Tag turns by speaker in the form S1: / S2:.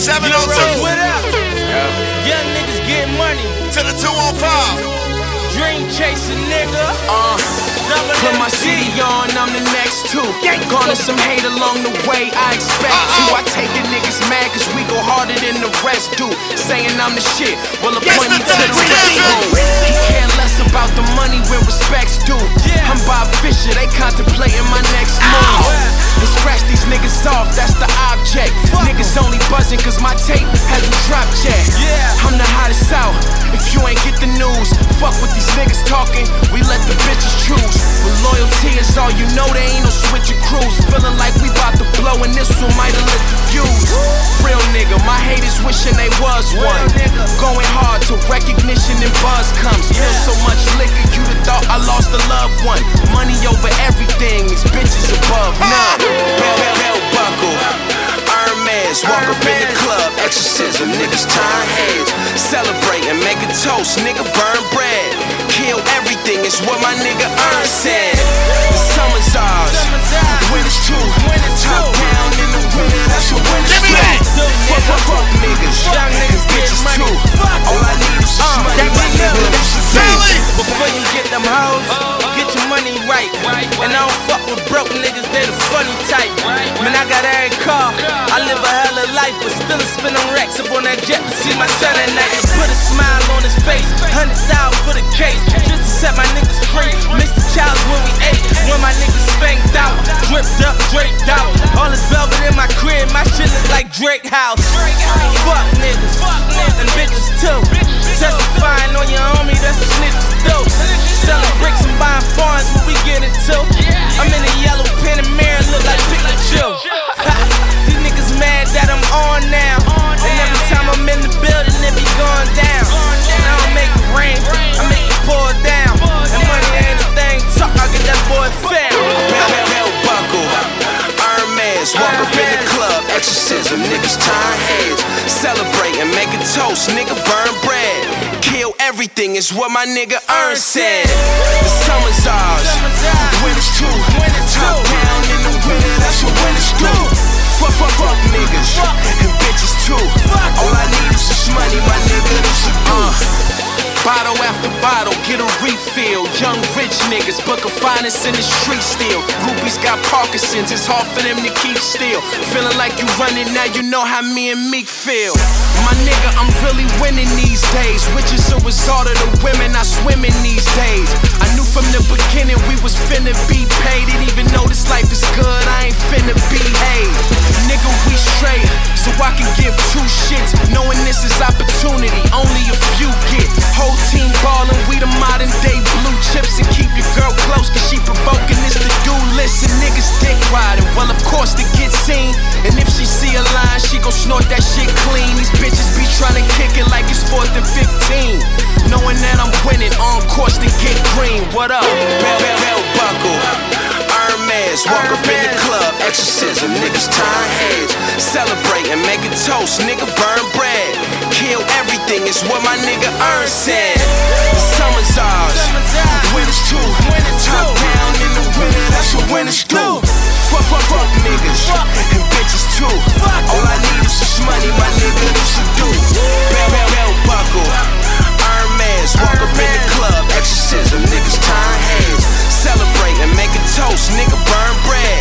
S1: 702.
S2: What up? Young niggas get money.
S1: To the 215.
S2: Dream chasing nigga. Put my city on, I'm the next two. Garner some hate along the way, I expect to. I take the niggas mad cause we go harder than the rest do. Saying I'm the shit, well appoint me to the restroom. He care less about the money when respect's due. I'm Bob Fisher, they contemplating my next move. And scratch these niggas off, that's the object. Niggas only buzzing cause my tape hasn't dropped yet. I'm the hottest out, if you ain't get the news. Fuck what these niggas talking, we let the bitches choose. But loyalty is all you know, there ain't no switch of crews. Feeling like we bout to blow and this one might've lit the views. Real nigga, my haters wishing they was one. Going hard till recognition and buzz comes. Feel so much liquor, you'd have thought I lost a loved one. Money over everything, these bitches above none. Bell buckle, Hermes, walk up in the club, exorcism, niggas tying heads. Celebrate and make a toast, nigga burn bread. Kill everything, it's what my nigga Earn said. The summer's ours, winter's too. Top down in the winter, that's what winter's do. Fuck niggas, and bitches too. All I need is some money, my nigga, that's a thing. Before you get them hoes, get your money right. And I don't fuck with broke niggas, they the funny type. Man, I got every car, I live a hell of life, but still spin on racks up on that jet to see my son at night. Put a smile on his face, 100,000 for the case, just to set my niggas free. Mr. Childs when we ate, when my niggas spanked out, dripped up, draped out. All this velvet in my crib, my shit look like Drake House. Fuck niggas, and bitches too. Testifying on your homie, that's what snitches do. Selling bricks and buying farms, what we get into. I'm in a yellow Panamera, look like Pikachu. These niggas mad that I'm on now, and every time I'm in the building, it be going down. And I don't make it rain, I make it pour down. And money ain't a thing, talk, I get that boy fair. Bell buckle, Hermes, walk up in the club, exorcism, niggas tying heads. Celebrate and make a toast, nigga burn bread. Kill everything, is what my nigga Earn said. The summer's ours, winter's too. Top down in the winter, that's what winters do. Fuck niggas, and bitches too. All I need is some money, my nigga, this a do. Bottle after bottle, get a refill. Young rich niggas, book of finest in the street still. Groupies got Parkinson's, it's hard for them to keep still. Feeling like you running now, you know how me and Meek feel. My nigga, I'm really winning these days, which is a result of the women I swim in these days. I knew from the beginning we was finna be paid. Didn't even know this life is good, I ain't finna behave. Nigga, we straight, so I can give two shits. Knowing this is opportunity, only a few get. Whole team ballin', we the modern day blue chips. And keep your girl close, cause she provoking this to-do list. And niggas dick riding, well of course to get seen. And if she see a line, she gon' snort that shit clean. These bitches be tryna kick it like it's 4th and 15. Knowing that I'm winning, on course to get green. What up? Bell buckle, Hermes, walk up in the club, exorcism, niggas tying heads. Celebrate and make a toast, nigga burn bread. Kill everything, is what my nigga Earn said. The summer's ours, winter's too. Top down in the winter, that's what winters do. Fuck niggas, and bitches too. All I need is some money, my nigga, this a do. Bell buckle, Hermes, walk up in the club, exorcism, niggas tying heads. Celebrate and make a toast, nigga burn bread.